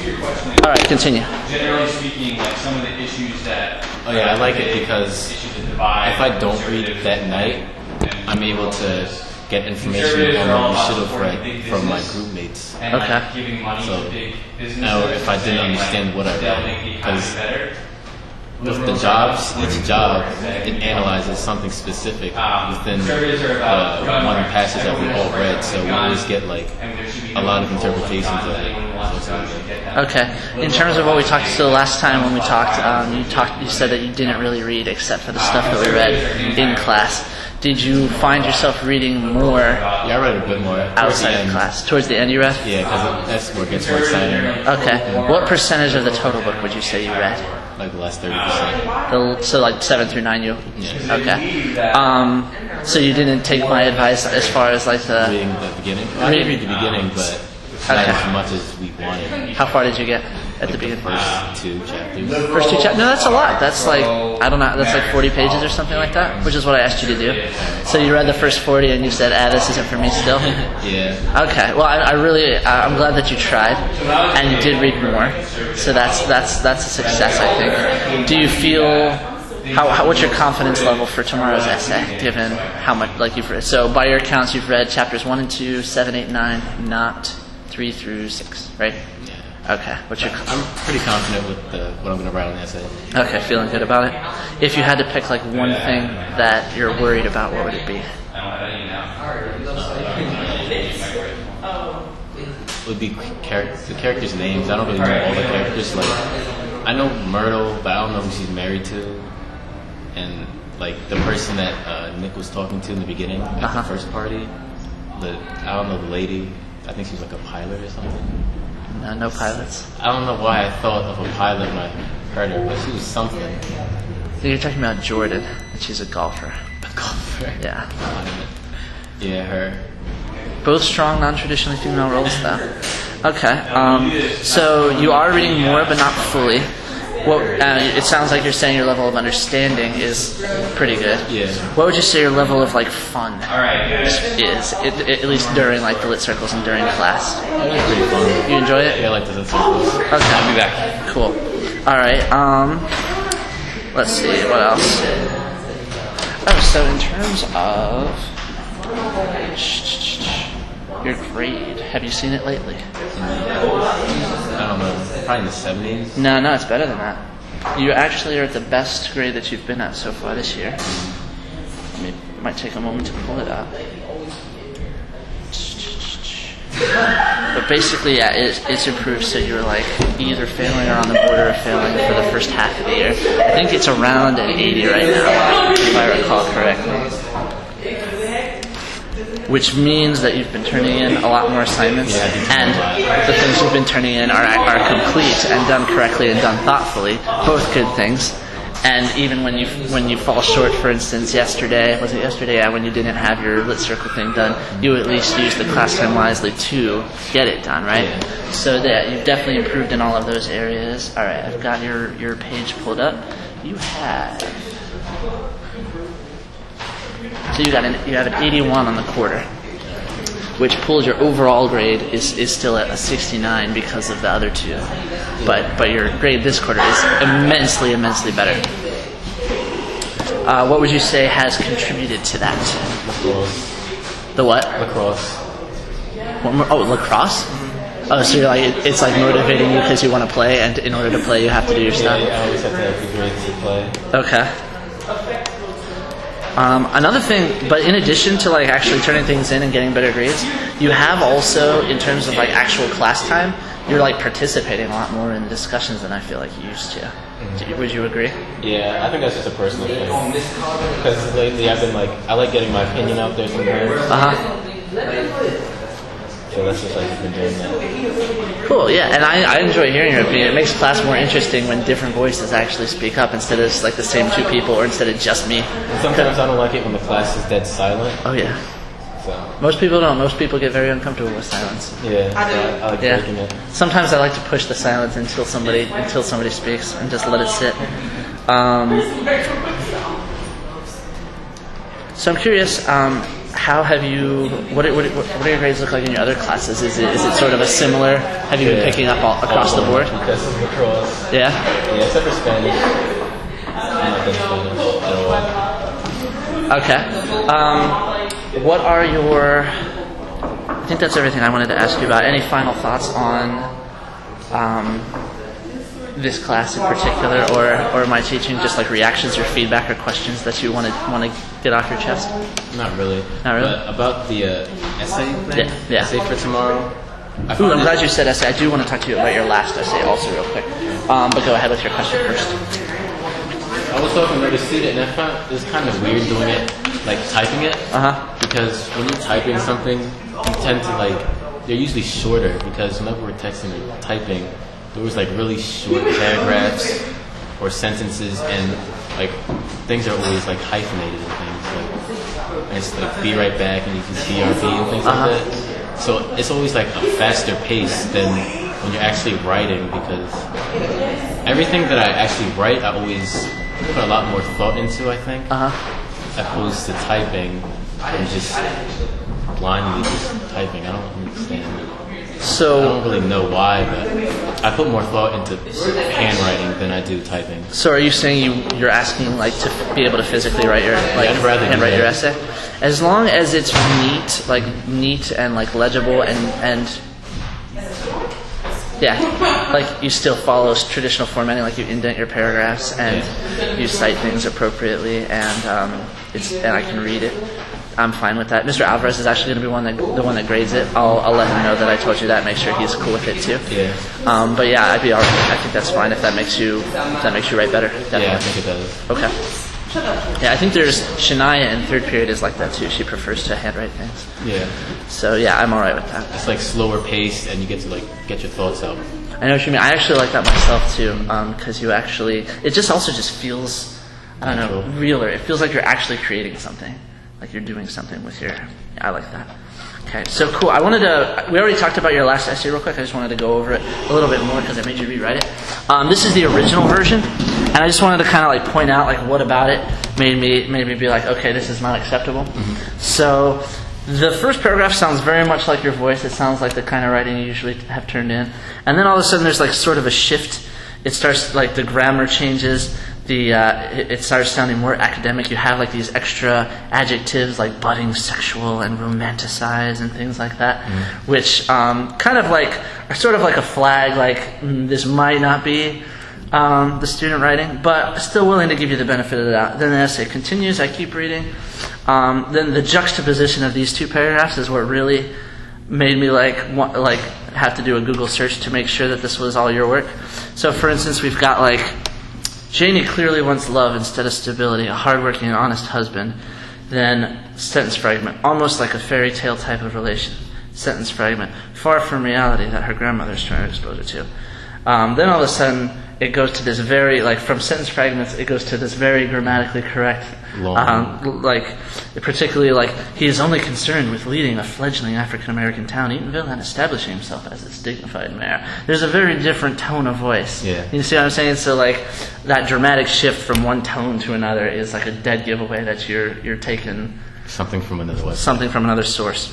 All right, continue. Generally speaking, like some of the issues that. Oh yeah, I like it because if I don't read that night, I'm able to get information on what we should have read from my group mates. Okay. So, if I didn't understand what I read, because with the jobs, each job, it analyzes something specific within the one passage that we all read. So we always get like a lot of interpretations of it. Okay. In terms of what we talked to the last time when we talked, you said that you didn't really read except for the stuff that we read in class. Did you find yourself reading more? Yeah, I read a bit more outside of class. Towards the end, you read? Yeah, because that's where it gets more exciting. Okay. What percentage of the total book would you say you read? Like the last 30%. So like 7 through 9, you? Yeah. Okay. So you didn't take my advice as far as like the reading the beginning. I did read the beginning, but not as much as we wanted. How far did you get at the beginning? First 2 chapters. First 2 chapters? No, that's a lot. That's like, I don't know, that's like 40 pages or something like that, which is what I asked you to do. So you read the first 40 and you said, this isn't for me still? Yeah. Okay. Well, I'm glad that you tried and you did read more. So that's a success, I think. Do you feel, what's your confidence level for tomorrow's essay, given how much, like you've read? So by your accounts, you've read chapters 1 and 2, 7, 8, 9, not 3 through 6, right? Yeah. Okay. I'm pretty confident with what I'm going to write on the essay. Okay, feeling good about it. If you had to pick like one thing that you're worried about, what would it be? Would be the characters' names. I don't really know all the characters. Like, I know Myrtle, but I don't know who she's married to. And like the person that Nick was talking to in the beginning at the first party. I don't know the lady. I think she was like a pilot or something. No pilots. I don't know why I thought of a pilot when I heard her, but she was something. So you're talking about Jordan, and she's a golfer. A golfer? Yeah. Yeah, her. Both strong, non-traditionally female roles, though. Okay. So you are reading more, but not fully. It sounds like you're saying your level of understanding is pretty good. Yeah. What would you say your level of like fun is? At least during like the lit circles and during class. It's pretty fun. You enjoy it? Yeah, I like the lit circles. Okay. I'll be back. Cool. All right. Let's see what else. So in terms of your grade, have you seen it lately? I don't know, probably in the 70s. No, it's better than that. You actually are at the best grade that you've been at so far this year. It might take a moment to pull it up. But basically, yeah, it's improved. So you're like either failing or on the border of failing for the first half of the year. I think it's around an 80 right now, if I recall correctly. Which means that you've been turning in a lot more assignments, and the things you've been turning in are complete and done correctly and done thoughtfully. Both good things. And even when you fall short, for instance, was it yesterday? Yeah, when you didn't have your lit circle thing done, you at least used the class time wisely to get it done, right? Yeah. So that you've definitely improved in all of those areas. All right, I've got your page pulled up. You have. So you have an 81 on the quarter, which pulls your overall grade is still at a 69 because of the other two. But your grade this quarter is immensely better. What would you say has contributed to that? Lacrosse. The what? Lacrosse. Lacrosse? Oh, so you're like it's like motivating you because you want to play, and in order to play, you have to do your stuff. Yeah, I always have to have good grades to play. Okay. Another thing, but in addition to like actually turning things in and getting better grades, you have also, in terms of like actual class time, you're like participating a lot more in discussions than I feel like you used to. Mm-hmm. Would you agree? Yeah, I think that's just a personal thing. Because lately I've been like, I like getting my opinion out there sometimes. So that's just like I've been doing that. Cool, yeah, and I enjoy hearing your opinion. It makes class more interesting when different voices actually speak up instead of like the same two people or instead of just me. And sometimes I don't like it when the class is dead silent. Oh yeah. So. Most people don't. Most people get very uncomfortable with silence. Yeah, so I like breaking it. Sometimes I like to push the silence until somebody speaks and just let it sit. So I'm curious. how have you? What do your grades look like in your other classes? Is it sort of a similar? Have you been picking up all across the board? Because of lacrosse. Yeah. Yeah, except for Spanish. I'm not good at Spanish at all. Okay. What are your? I think that's everything I wanted to ask you about. Any final thoughts on this class in particular, or my teaching? Just like reactions or feedback or questions that you want to get off your chest? Not really. Not really? But about the essay thing, Yeah. essay for tomorrow. Ooh, I'm glad you said essay. I do want to talk to you about your last essay also real quick. But go ahead with your question first. I was talking to another student, and I found it was kind of weird doing it, like typing it. Because when you're typing something, you tend to they're usually shorter, because whenever we're texting or typing, there was really short paragraphs or sentences, and things are always hyphenated and things. And it's be right back, and you can BRB and things like that. So it's always a faster pace than when you're actually writing, because everything that I actually write, I always put a lot more thought into, I think, opposed to typing and just blindly just typing. I don't understand. So I don't really know why, but I put more thought into handwriting than I do typing. So are you saying you're asking to be able to physically write your handwrite your essay? As long as it's neat and legible and you still follow traditional formatting, you indent your paragraphs and you cite things appropriately, and I can read it. I'm fine with that. Mr. Alvarez is actually going to be the one that grades it. I'll let him know that I told you that. Make sure he's cool with it too. Yeah. But yeah, I'd be alright. I think that's fine if that makes you write better. Definitely. Yeah, I think it does. Okay. Yeah, I think there's Shania in third period is like that too. She prefers to handwrite things. Yeah. So yeah, I'm alright with that. It's slower paced, and you get to get your thoughts out. I know what you mean. I actually like that myself too, because it just also feels, I don't know, realer. It feels like you're actually creating something. Like you're doing something with I like that. Okay, so cool. we already talked about your last essay real quick. I just wanted to go over it a little bit more because I made you rewrite it. This is the original version, and I just wanted to kind of point out what about it made me be like, okay, this is not acceptable. Mm-hmm. So the first paragraph sounds very much like your voice. It sounds like the kind of writing you usually have turned in, and then all of a sudden there's sort of a shift. It starts the grammar changes. It starts sounding more academic. You have these extra adjectives like budding, sexual, and romanticize and things like that, which kind of are sort of like a flag, this might not be the student writing, but still willing to give you the benefit of the doubt. Then the essay continues. I keep reading. Then the juxtaposition of these two paragraphs is what really made me have to do a Google search to make sure that this was all your work. So for instance, we've got Janie clearly wants love instead of stability, a hardworking and honest husband. Then sentence fragment, almost like a fairy tale type of relation. Sentence fragment, far from reality that her grandmother's trying to expose her to. Then all of a sudden it goes to this very, from sentence fragments, it goes to this very grammatically correct, particularly he is only concerned with leading a fledgling African-American town, Eatonville, and establishing himself as its dignified mayor. There's a very different tone of voice. Yeah. You see what I'm saying? So that dramatic shift from one tone to another is a dead giveaway that you're taking something from another website. Something from another source.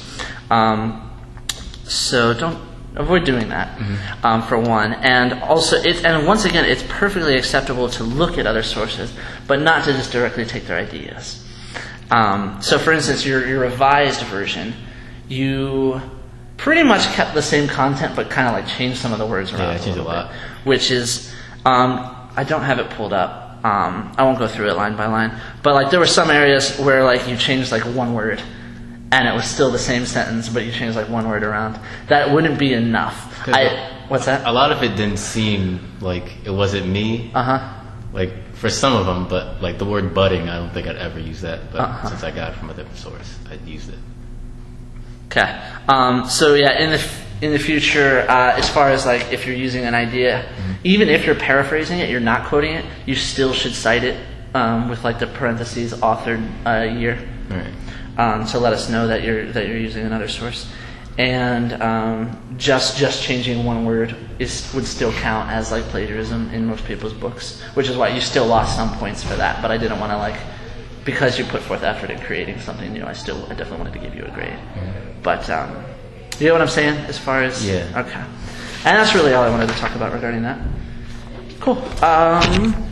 So don't avoid doing that, for one. And also, once again, it's perfectly acceptable to look at other sources, but not to just directly take their ideas. So, for instance, your revised version, you pretty much kept the same content, but kind of changed some of the words around. Yeah, I changed a lot. Which is, I don't have it pulled up. I won't go through it line by line, but there were some areas where you changed one word, and it was still the same sentence, but you changed one word around. That wouldn't be enough. What's that? A lot of it didn't seem like it wasn't me. For some of them, but the word budding, I don't think I'd ever use that. But since I got it from a different source, I'd used it. Okay. So yeah, in the future, as far as if you're using an idea, even if you're paraphrasing it, you're not quoting it, you still should cite it with the parentheses authored year. Right. To let us know that you're using another source, and just changing one word would still count as plagiarism in most people's books, which is why you still lost some points for that. But I didn't want to because you put forth effort in creating something new, I definitely wanted to give you a grade. But you know what I'm saying as far as okay. And that's really all I wanted to talk about regarding that. Cool.